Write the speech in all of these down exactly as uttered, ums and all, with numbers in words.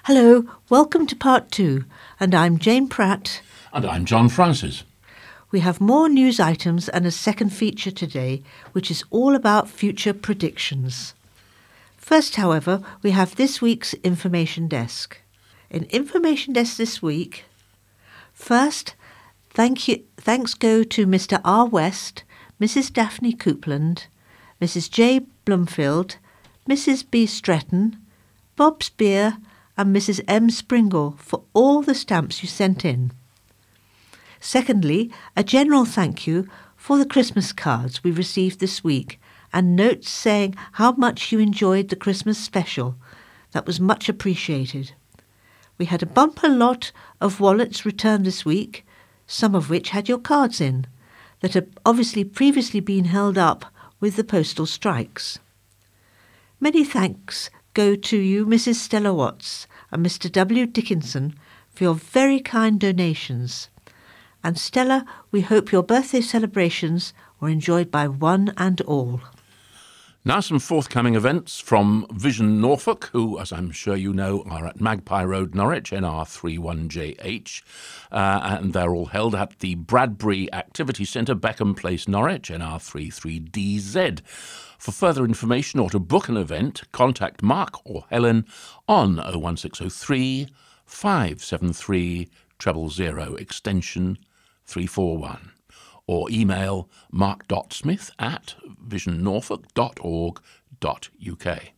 Hello, welcome to part two, and I'm Jane Pratt. And I'm John Francis. We have more news items and a second feature today, which is all about future predictions. First, however, we have this week's Information Desk. In Information Desk this week, first, thank you, thanks go to Mister R. West, Missus Daphne Coupland, Missus J. Blumfield, Missus B. Stretton, Bob Spear, and Missus M. Springle for all the stamps you sent in. Secondly, a general thank you for the Christmas cards we received this week and notes saying how much you enjoyed the Christmas special. That was much appreciated. We had a bumper lot of wallets returned this week, some of which had your cards in, that had obviously previously been held up with the postal strikes. Many thanks go to you, Missus Stella Watts and Mister W. Dickinson, for your very kind donations. And Stella, we hope your birthday celebrations were enjoyed by one and all. Now some forthcoming events from Vision Norfolk, who, as I'm sure you know, are at Magpie Road, Norwich, N R three one J H, uh, and they're all held at the Bradbury Activity Centre, Beckham Place, Norwich, N R three three D Z. For further information or to book an event, contact Mark or Helen on oh one six oh three, five seven three, zero zero zero, extension three four one. Or email mark.smith at vision norfolk dot org dot U K.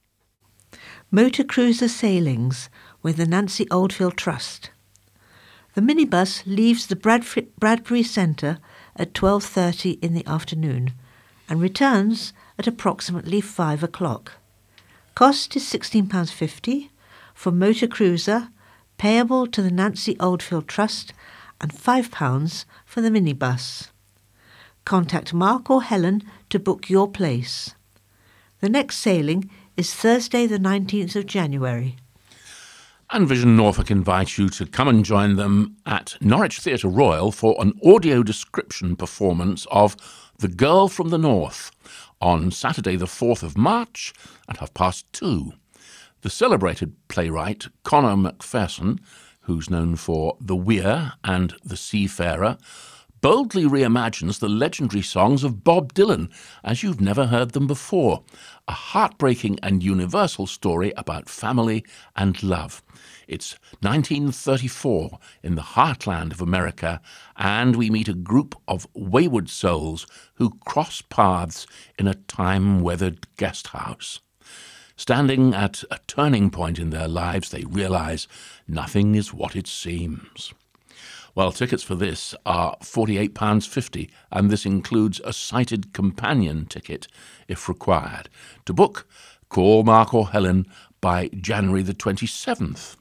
Motor Cruiser Sailings with the Nancy Oldfield Trust. The minibus leaves the Bradf- Bradbury Centre at twelve thirty in the afternoon and returns at approximately five o'clock. Cost is sixteen pounds fifty for Motor Cruiser, payable to the Nancy Oldfield Trust, and five pounds for the minibus. Contact Mark or Helen to book your place. The next sailing is Thursday the nineteenth of January. And Vision Norfolk invites you to come and join them at Norwich Theatre Royal for an audio description performance of The Girl from the North on Saturday the fourth of March at half past two. The celebrated playwright Conor Macpherson, who's known for The Weir and The Seafarer, boldly reimagines the legendary songs of Bob Dylan as you've never heard them before. A heartbreaking and universal story about family and love. It's nineteen thirty-four in the heartland of America, and we meet a group of wayward souls who cross paths in a time-weathered guest house. Standing at a turning point in their lives, they realise nothing is what it seems. Well, tickets for this are forty-eight pounds fifty, and this includes a sighted companion ticket if required. To book, call Mark or Helen by January the twenty-seventh.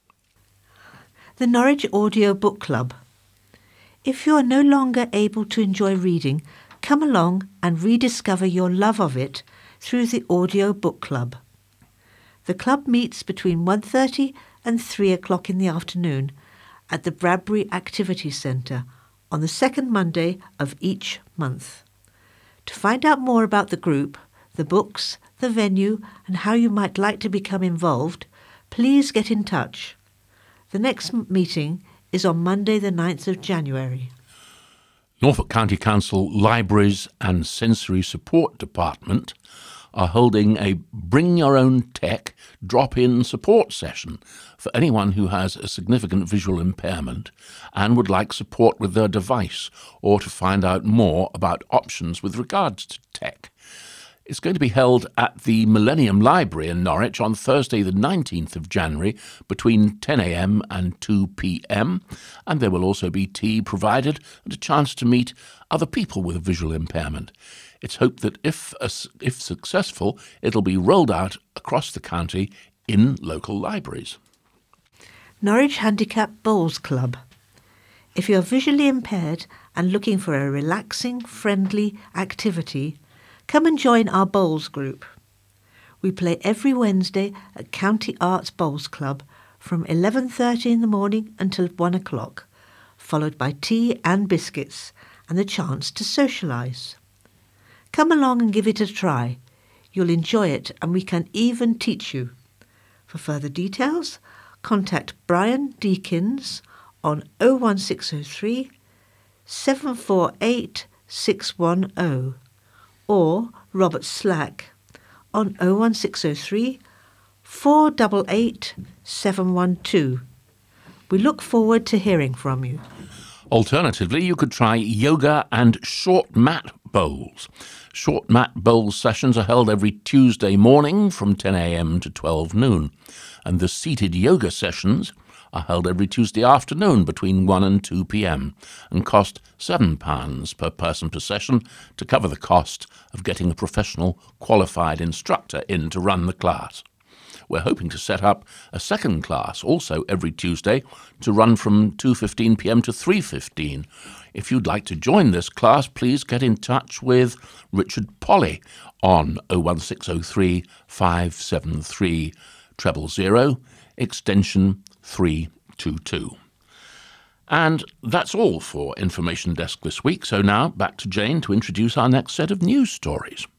The Norwich Audio Book Club. If you are no longer able to enjoy reading, come along and rediscover your love of it through the Audio Book Club. The club meets between one thirty and three o'clock in the afternoon at the Bradbury Activity Centre on the second Monday of each month. To find out more about the group, the books, the venue, and how you might like to become involved, please get in touch. The next meeting is on Monday the ninth of January. Norfolk County Council Libraries and Sensory Support Department are holding a Bring Your Own Tech drop-in support session for anyone who has a significant visual impairment and would like support with their device or to find out more about options with regards to tech. It's going to be held at the Millennium Library in Norwich on Thursday the nineteenth of January between ten a.m. and two p.m. and there will also be tea provided and a chance to meet other people with a visual impairment. It's hoped that if if successful, it'll be rolled out across the county in local libraries. Norwich Handicap Bowls Club. If you're visually impaired and looking for a relaxing, friendly activity, come and join our bowls group. We play every Wednesday at County Arts Bowls Club from eleven thirty in the morning until one o'clock, followed by tea and biscuits and the chance to socialise. Come along and give it a try. You'll enjoy it and we can even teach you. For further details, contact Brian Deakins on oh one six oh three, seven four eight, six one oh or Robert Slack on oh one six oh three, four eight eight, seven one two. We look forward to hearing from you. Alternatively, you could try yoga and short mat bowls. Short mat bowl sessions are held every Tuesday morning from ten a.m. to twelve noon, and the seated yoga sessions are held every Tuesday afternoon between one and two p.m. and cost seven pounds per person per session to cover the cost of getting a professional qualified instructor in to run the class. We're hoping to set up a second class also every Tuesday to run from two fifteen p.m. to three fifteen. If you'd like to join this class, please get in touch with Richard Polly on oh one six oh three, five seven three, zero zero zero, extension three two two. And that's all for Information Desk this week. So now back to Jane to introduce our next set of news stories.